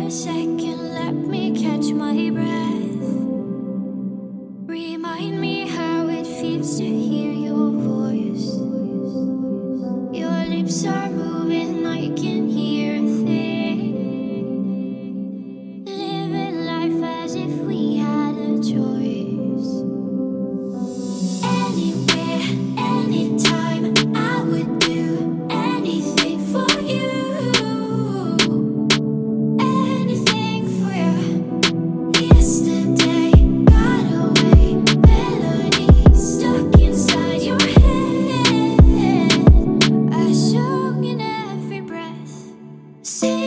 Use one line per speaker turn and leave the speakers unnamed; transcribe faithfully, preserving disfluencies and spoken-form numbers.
a second, let me catch my breath. Remind me how it feels to hear your voice. Your lips are moving, I can hear a thing. Living life as if we had a choice. Anywhere, anytime, I would do anything for you. Anything for you. Yesterday got away, melodies stuck inside your head. A song in every breath. See